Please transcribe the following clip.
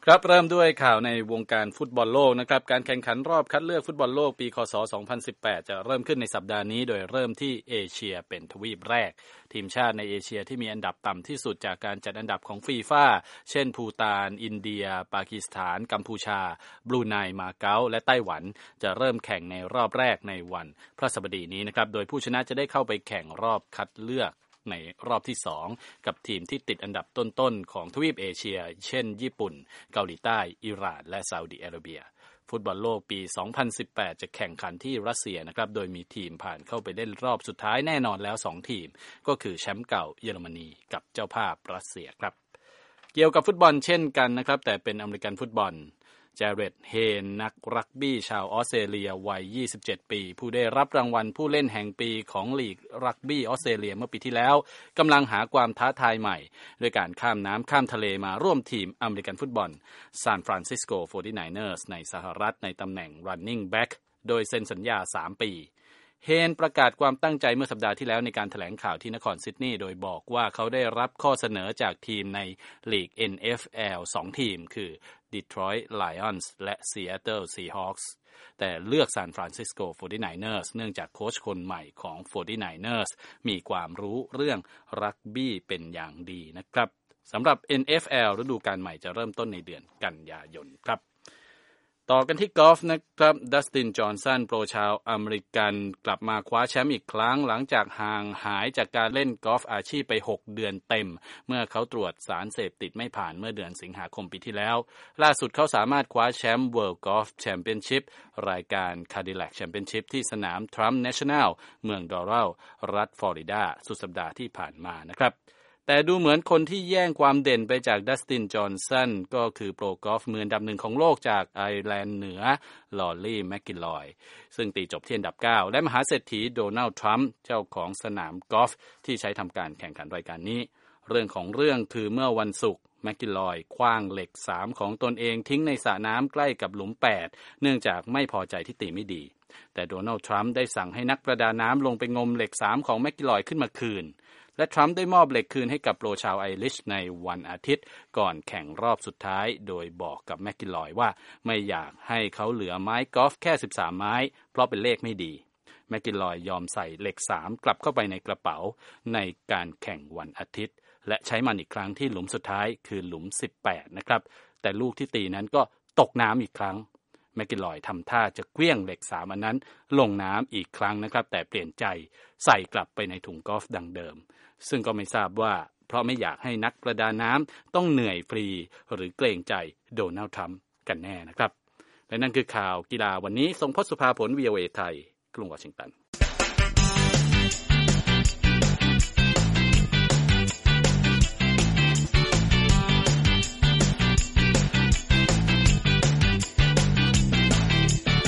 ครับเริ่มด้วยข่าวในวงการฟุตบอลโลกนะครับการแข่งขันรอบคัดเลือกฟุตบอลโลกปีคศ2018จะเริ่มขึ้นในสัปดาห์นี้โดยเริ่มที่เอเชียเป็นทวีปแรกทีมชาติในเอเชียที่มีอันดับต่ำที่สุดจากการจัดอันดับของฟีฟ่าเช่นภูฏานอินเดียปากีสถานกัมพูชาบรูไนมาเก๊าและไต้หวันจะเริ่มแข่งในรอบแรกในวันพฤหัสบดีนี้นะครับโดยผู้ชนะจะได้เข้าไปแข่งรอบคัดเลือกในรอบที่2กับทีมที่ติดอันดับต้นๆของทวีปเอเชียเช่นญี่ปุ่นเกาหลีใต้อิหร่านและซาอุดิอาระเบียฟุตบอลโลกปี2018จะแข่งขันที่รัสเซียนะครับโดยมีทีมผ่านเข้าไปเล่นรอบสุดท้ายแน่นอนแล้ว2ทีมก็คือแชมป์เก่าเยอรมนีกับเจ้าภาพรัสเซียครับเกี่ยวกับฟุตบอลเช่นกันนะครับแต่เป็นอเมริกันฟุตบอลแจเร็ดเฮนนักรักบี้ชาวออสเตรเลียวัย27ปีผู้ได้รับรางวัลผู้เล่นแห่งปีของลีกรักบี้ออสเตรเลียเมื่อปีที่แล้วกำลังหาความท้าทายใหม่ด้วยการข้ามน้ำข้ามทะเลมาร่วมทีมอเมริกันฟุตบอลซานฟรานซิสโก 49ers ในสหรัฐในตำแหน่ง running back โดยเซ็นสัญญา3ปีเฮนประกาศความตั้งใจเมื่อสัปดาห์ที่แล้วในการแถลงข่าวที่นครซิดนีย์โดยบอกว่าเขาได้รับข้อเสนอจากทีมในลีก NFL 2 ทีมคือ Detroit Lions และ Seattle Seahawks แต่เลือก San Francisco 49ers เนื่องจากโค้ชคนใหม่ของ 49ers มีความรู้เรื่องรักบี้เป็นอย่างดีนะครับสำหรับ NFL ฤดูกาลใหม่จะเริ่มต้นในเดือนกันยายนครับต่อกันที่กอล์ฟนะครับดัสตินจอห์นสันโปรชาวอเมริกันกลับมาคว้าแชมป์อีกครั้งหลังจากห่างหายจากการเล่นกอล์ฟอาชีพไป6เดือนเต็มเมื่อเขาตรวจสารเสพติดไม่ผ่านเมื่อเดือนสิงหาคมปีที่แล้วล่าสุดเขาสามารถคว้าแชมป์ World Golf Championship รายการ Cadillac Championship ที่สนาม Trump National เมืองดอรัลรัฐฟลอริดาสุดสัปดาห์ที่ผ่านมานะครับแต่ดูเหมือนคนที่แย่งความเด่นไปจากดัสตินจอห์นสันก็คือโปรกอล์ฟมืออันดับ1ของโลกจากไอร์แลนด์เหนือลอรี่แมคกิลอยซึ่งตีจบที่อันดับ9และมหาเศรษฐีโดนัลด์ทรัมป์เจ้าของสนามกอล์ฟที่ใช้ทำการแข่งขันรายการนี้เรื่องของเรื่องคือเมื่อวันศุกร์แมคกิลอยขว้างเหล็ก3ของตนเองทิ้งในสระน้ำใกล้กับหลุม8เนื่องจากไม่พอใจที่ตีไม่ดีแต่โดนัลด์ทรัมป์ได้สั่งให้นักประดาน้ำลงไปงมเหล็ก3ของแมคกิลอยขึ้นมาคืนและทรัมป์ได้มอบเหล็กคืนให้กับโปรชาวไอริชในวันอาทิตย์ก่อนแข่งรอบสุดท้ายโดยบอกกับแมคกิลอยว่าไม่อยากให้เขาเหลือไม้กอล์ฟแค่13ไม้เพราะเป็นเลขไม่ดีแมคกิลอยยอมใส่เหล็ก3กลับเข้าไปในกระเป๋าในการแข่งวันอาทิตย์และใช้มันอีกครั้งที่หลุมสุดท้ายคือหลุม18นะครับแต่ลูกที่ตีนั้นก็ตกน้ำอีกครั้งแมคกิลอยทำท่าจะเคลื่องเหล็ก3อันนั้นลงน้ำอีกครั้งนะครับแต่เปลี่ยนใจใส่กลับไปในถุงกอล์ฟดังเดิมซึ่งก็ไม่ทราบว่าเพราะไม่อยากให้นักประดาน้ำต้องเหนื่อยฟรีหรือเกรงใจโดนัลด์ทรัมป์กันแน่นะครับและนั่นคือข่าวกีฬาวันนี้ทรงพจน์สุภาผล VOA ไทยกรุงวอชิงตัน